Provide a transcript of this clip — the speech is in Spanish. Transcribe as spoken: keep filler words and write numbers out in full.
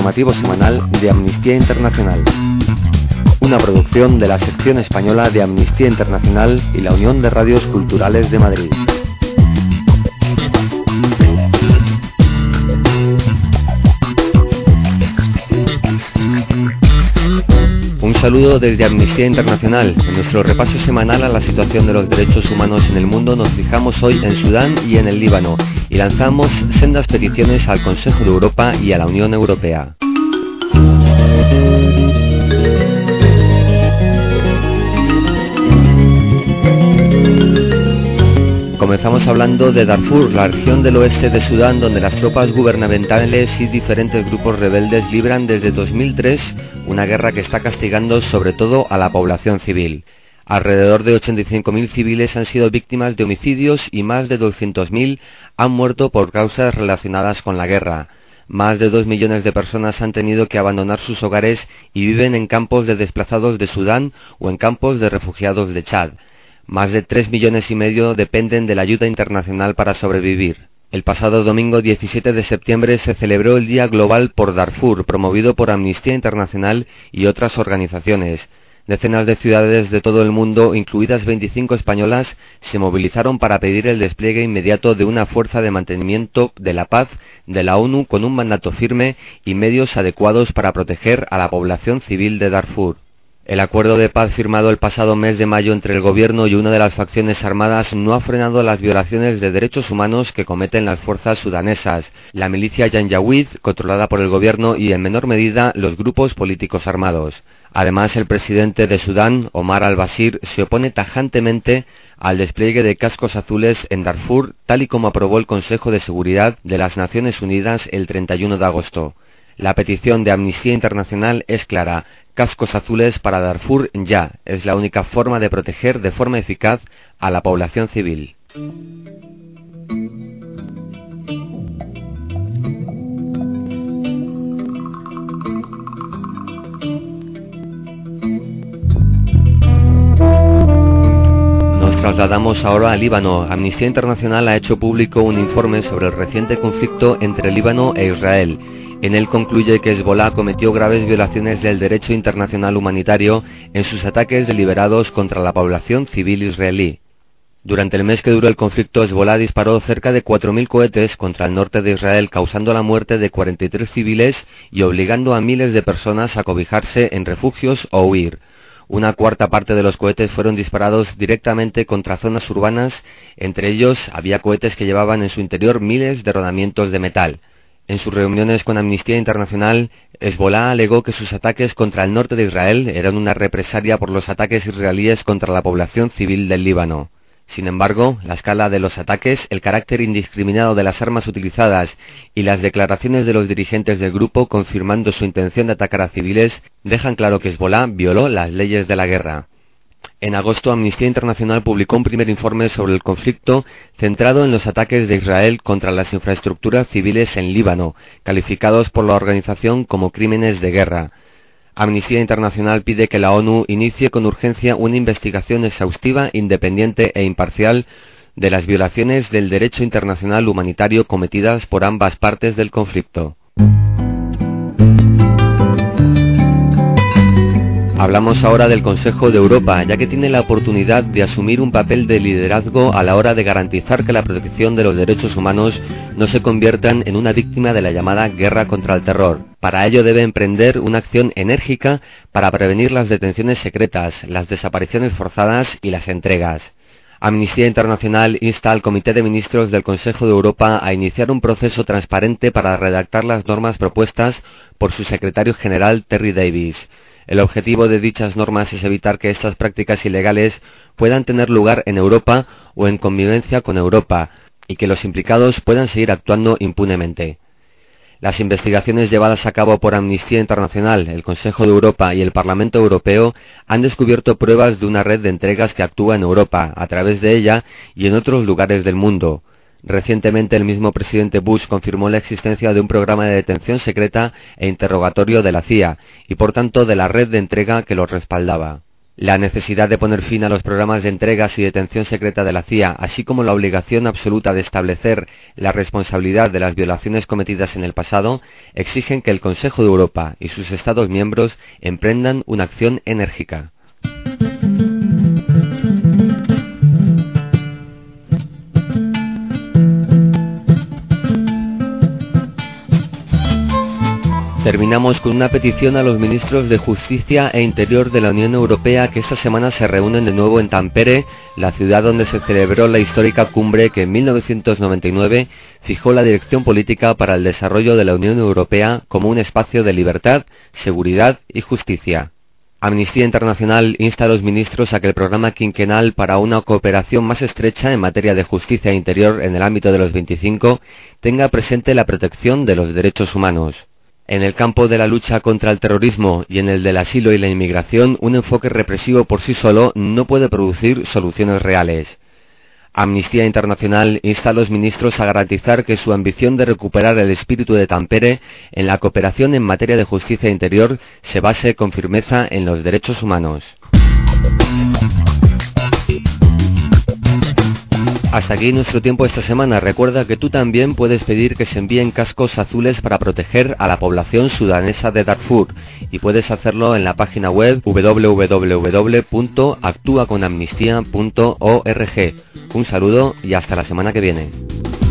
informativo semanal de Amnistía Internacional. Una producción de la sección española de Amnistía Internacional y la Unión de Radios Culturales de Madrid. Un saludo desde Amnistía Internacional. En nuestro repaso semanal a la situación de los derechos humanos en el mundo nos fijamos hoy en Sudán y en el Líbano y lanzamos sendas peticiones al Consejo de Europa y a la Unión Europea. Comenzamos hablando de Darfur, la región del oeste de Sudán, donde las tropas gubernamentales y diferentes grupos rebeldes libran desde dos mil tres una guerra que está castigando sobre todo a la población civil. Alrededor de ochenta y cinco mil civiles han sido víctimas de homicidios y más de doscientos mil han muerto por causas relacionadas con la guerra. Más de dos millones de personas han tenido que abandonar sus hogares y viven en campos de desplazados de Sudán o en campos de refugiados de Chad. Más de tres millones y medio dependen de la ayuda internacional para sobrevivir. El pasado domingo diecisiete de septiembre se celebró el Día Global por Darfur, promovido por Amnistía Internacional y otras organizaciones. Decenas de ciudades de todo el mundo, incluidas veinticinco españolas, se movilizaron para pedir el despliegue inmediato de una fuerza de mantenimiento de la paz de la ONU con un mandato firme y medios adecuados para proteger a la población civil de Darfur. El acuerdo de paz firmado el pasado mes de mayo entre el gobierno y una de las facciones armadas no ha frenado las violaciones de derechos humanos que cometen las fuerzas sudanesas, la milicia Janjaweed, controlada por el gobierno, y en menor medida los grupos políticos armados. Además, el presidente de Sudán, Omar al-Bashir, se opone tajantemente al despliegue de cascos azules en Darfur, tal y como aprobó el Consejo de Seguridad de las Naciones Unidas el treinta y uno de agosto. La petición de Amnistía Internacional es clara: cascos azules para Darfur ya. Es la única forma de proteger de forma eficaz a la población civil. Nos trasladamos ahora al Líbano. Amnistía Internacional ha hecho público un informe sobre el reciente conflicto entre Líbano e Israel. En él concluye que Hezbolá cometió graves violaciones del derecho internacional humanitario en sus ataques deliberados contra la población civil israelí. Durante el mes que duró el conflicto, Hezbolá disparó cerca de cuatro mil cohetes contra el norte de Israel, causando la muerte de cuarenta y tres civiles y obligando a miles de personas a cobijarse en refugios o huir. Una cuarta parte de los cohetes fueron disparados directamente contra zonas urbanas. Entre ellos había cohetes que llevaban en su interior miles de rodamientos de metal. En sus reuniones con Amnistía Internacional, Hezbolá alegó que sus ataques contra el norte de Israel eran una represalia por los ataques israelíes contra la población civil del Líbano. Sin embargo, la escala de los ataques, el carácter indiscriminado de las armas utilizadas y las declaraciones de los dirigentes del grupo confirmando su intención de atacar a civiles dejan claro que Hezbolá violó las leyes de la guerra. En agosto, Amnistía Internacional publicó un primer informe sobre el conflicto centrado en los ataques de Israel contra las infraestructuras civiles en Líbano, calificados por la organización como crímenes de guerra. Amnistía Internacional pide que la ONU inicie con urgencia una investigación exhaustiva, independiente e imparcial de las violaciones del derecho internacional humanitario cometidas por ambas partes del conflicto. Hablamos ahora del Consejo de Europa, ya que tiene la oportunidad de asumir un papel de liderazgo a la hora de garantizar que la protección de los derechos humanos no se conviertan en una víctima de la llamada guerra contra el terror. Para ello debe emprender una acción enérgica para prevenir las detenciones secretas, las desapariciones forzadas y las entregas. Amnistía Internacional insta al Comité de Ministros del Consejo de Europa a iniciar un proceso transparente para redactar las normas propuestas por su secretario general Terry Davis. El objetivo de dichas normas es evitar que estas prácticas ilegales puedan tener lugar en Europa o en convivencia con Europa, y que los implicados puedan seguir actuando impunemente. Las investigaciones llevadas a cabo por Amnistía Internacional, el Consejo de Europa y el Parlamento Europeo han descubierto pruebas de una red de entregas que actúa en Europa, a través de ella y en otros lugares del mundo. Recientemente el mismo presidente Bush confirmó la existencia de un programa de detención secreta e interrogatorio de la C I A y por tanto de la red de entrega que los respaldaba. La necesidad de poner fin a los programas de entregas y detención secreta de la C I A, así como la obligación absoluta de establecer la responsabilidad de las violaciones cometidas en el pasado, exigen que el Consejo de Europa y sus Estados miembros emprendan una acción enérgica. Terminamos con una petición a los ministros de Justicia e Interior de la Unión Europea que esta semana se reúnen de nuevo en Tampere, la ciudad donde se celebró la histórica cumbre que en mil novecientos noventa y nueve fijó la dirección política para el desarrollo de la Unión Europea como un espacio de libertad, seguridad y justicia. Amnistía Internacional insta a los ministros a que el programa quinquenal para una cooperación más estrecha en materia de justicia e interior en el ámbito de los veinticinco tenga presente la protección de los derechos humanos. En el campo de la lucha contra el terrorismo y en el del asilo y la inmigración, un enfoque represivo por sí solo no puede producir soluciones reales. Amnistía Internacional insta a los ministros a garantizar que su ambición de recuperar el espíritu de Tampere en la cooperación en materia de justicia interior se base con firmeza en los derechos humanos. Hasta aquí nuestro tiempo esta semana. Recuerda que tú también puedes pedir que se envíen cascos azules para proteger a la población sudanesa de Darfur y puedes hacerlo en la página web doble u doble u doble u punto actúa con amnistía punto org. Un saludo y hasta la semana que viene.